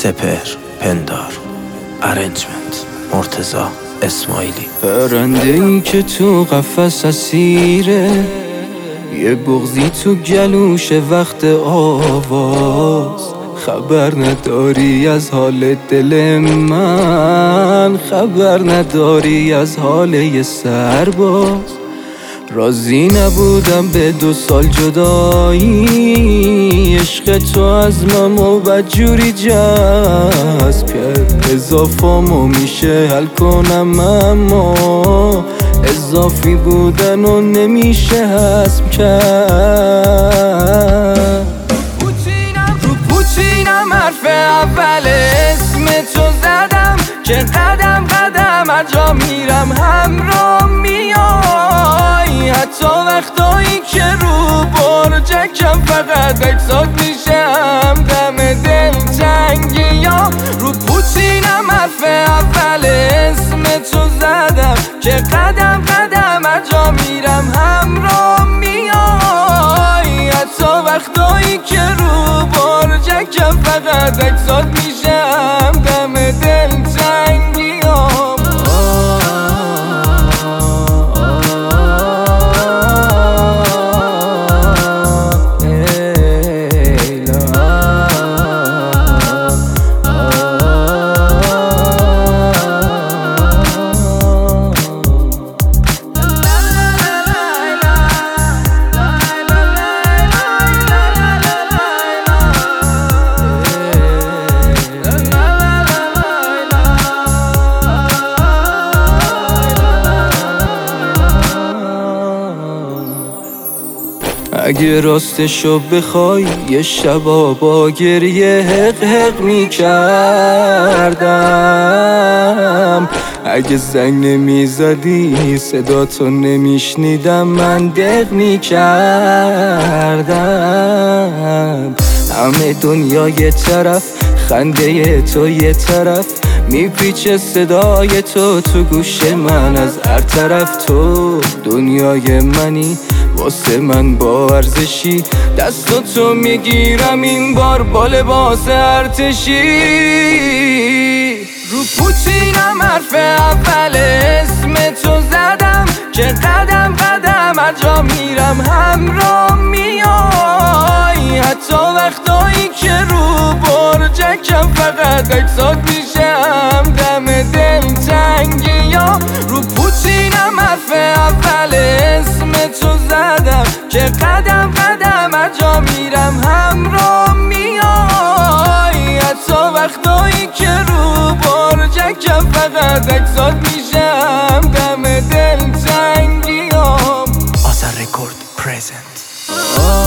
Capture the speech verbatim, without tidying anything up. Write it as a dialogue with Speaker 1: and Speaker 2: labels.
Speaker 1: سپهر پندار ارنجمنت مرتضی اسماعیلی.
Speaker 2: پرنده ای که تو قفس اسیره، یه بغضی تو گلوش وقت آواز. خبر نداری از حال دل من، خبر نداری از حال یه سرباز. راضی نبودم به دو سال جدایی، عشق تو از من و بدجوری جذب کرد. اضافامو میشه حل کنم اما اضافی بودن و نمیشه حسب کرد. رو پوچینم حرف اول اسم تو زدم که قدم قدم اجا میرم همراه میای. حتی وقتایی که رو برجکم فقط اکسات میشم دم دل تنگی. یا رو پوچینم حرف اول اسم تو زدم که قدم قدم اجا میرم همراه میای. حتی وقتایی که رو برجکم فقط اکسات میشم دم دل تنگی. اگه راستشو بخوای یه شبا با گریه حق حق می کردم. اگه زنگ نمی زدی صداتو نمیشنیدم من دق می کردم. همه دنیا یه طرف، خنده تو یه طرف، میپیچه صدای تو تو گوش من از هر طرف. تو دنیای منی واسه من با ارزشی، دستاتو میگیرم این بار با لباس ارتشی. رو پوچینم حرف اول اسم تو زدم که قدم قدم اجا میرم همراه میای. حتی وقتایی که رو برجکم فقط اکسات میشم دم دل تنگی. یا رو پوچینم حرف اول اسم تو زدم که قدم قدم اجا میرم همراه میای. حتی وقتایی که رو برجکم فقط اکسات میشم دم دل تنگی.
Speaker 1: آذر رکورد پرزنت.